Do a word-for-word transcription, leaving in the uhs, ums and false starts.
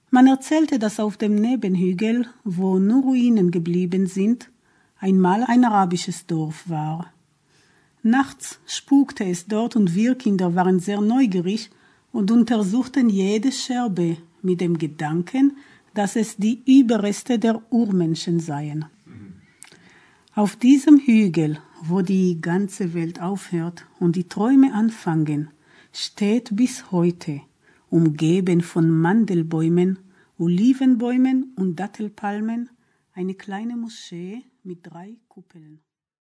Man erzählte, dass auf dem Nebenhügel, wo nur Ruinen geblieben sind, einmal ein arabisches Dorf war. Nachts spukte es dort und wir Kinder waren sehr neugierig und untersuchten jede Scherbe mit dem Gedanken, dass es die Überreste der Urmenschen seien. Auf diesem Hügel, wo die ganze Welt aufhört und die Träume anfangen, steht bis heute, umgeben von Mandelbäumen, Olivenbäumen und Dattelpalmen, eine kleine Moschee mit drei Kuppeln.